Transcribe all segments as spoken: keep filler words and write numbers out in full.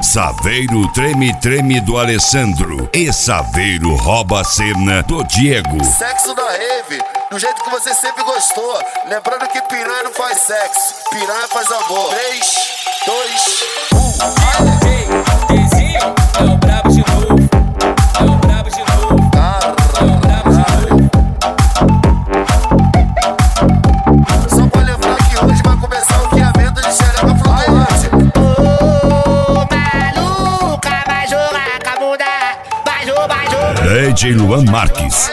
Saveiro treme treme do Alessandro e Saveiro rouba a cena do Diego. Sexo da rave, do jeito que você sempre gostou. Lembrando que piranha não faz sexo, piranha faz amor. três, dois, um. Ei, Dezinho, é o brabo de novo. É o brabo de novo. É o brabo de novo. Só pra lembrar que hoje vai começar o guiamento de xereca flutuante. Ô, maluca, vai jogar com a bunda. Vai jogar, vai jogar. D J Luan Marques.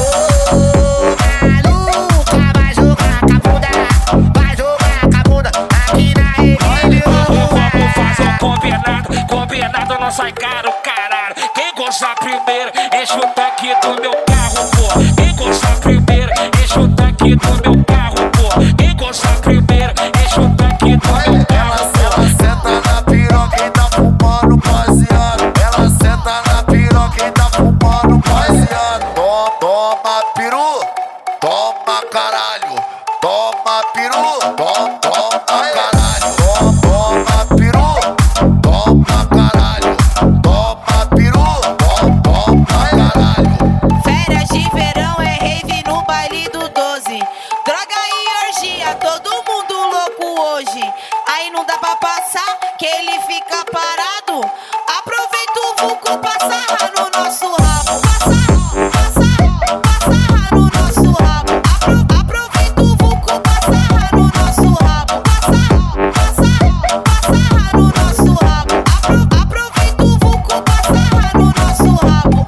Combinado não sai caro, caralho. Quem gostar primeiro, enche o tanque do meu carro, pô. Quem gostar primeiro, enche o tanque do meu carro, pô. Quem gostar primeiro, enche o tanque do meu carro, pô. Ela senta na piroca e tá fumando baseado. Ela senta na piroca e tá fumando baseado. Toma, toma peru, toma caralho. Toma peru, toma, toma caralho. Toma, toma peru. Toma caralho, toma peru, toma, toma caralho. Férias de verão é rave no baile do doze. Droga e orgia, todo mundo louco hoje. Aí não dá pra passar, que ele fica parado. Aproveita o vulco pra sarrar no nosso rabo. Passa, passa, passa no nosso rabo. Apro, aproveita o vulco pra sarrar no nosso rabo. Passa, passa, passa no nosso rabo. Apro, aproveita o vulco pra sarrar no nosso rabo.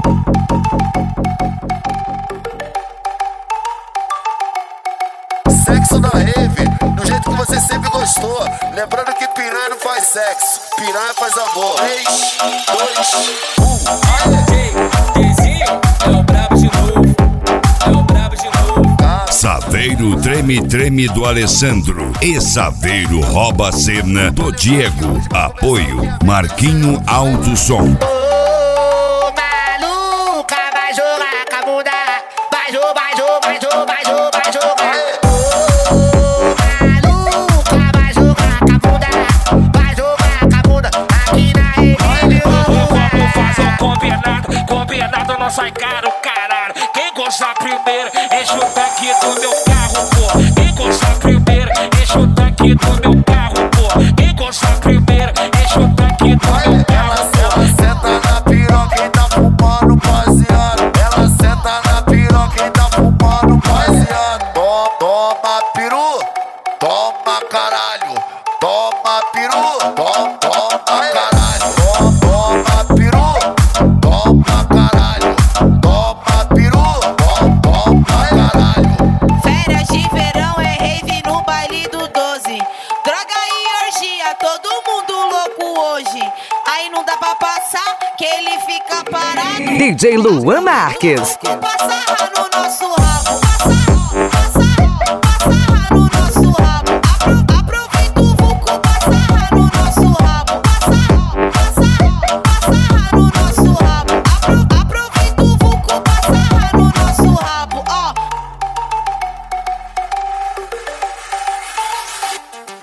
Sexo da rave, do jeito que você sempre gostou. Lembrando que piranha não faz sexo, piranha faz amor. três, dois, um. Ei, Dezinho, é o brabo de novo. É o brabo de novo. Saveiro treme treme do Alessandro e Saveiro rouba a cena do Diego. Apoio Marquinho Alto Som. Ô, maluca, vai jogar com a bunda. Vai jogar, vai jogar, vai jogar, vai jogar, vai jogar. Ô, maluca, vai jogar com a bunda. Vai jogar com a bunda. Aqui na rede. Vamos fazer um combinado. Combinado não sai caro, caralho. Quem gostar primeiro, enche o tanque do meu carro, pô. Quem gostar primeiro, enche o tanque do meu carro, pô. Quem gostar primeiro, enche o tanque do meu carro, Ela, pô. ela senta na piroca e tá fumando baseado. Ela senta na piroca e tá fumando baseado. Toma, toma peru, toma caralho. Toma peru, toma, toma caralho. Toma, toma peru, toma caralho. Toma peru, toma, toma caralho. Férias de verão é rave no baile do doze. Droga e orgia, todo mundo louco hoje. Aí não dá pra passar, que ele fica parado. D J Luan Marques. Pra sarrar no nosso rabo.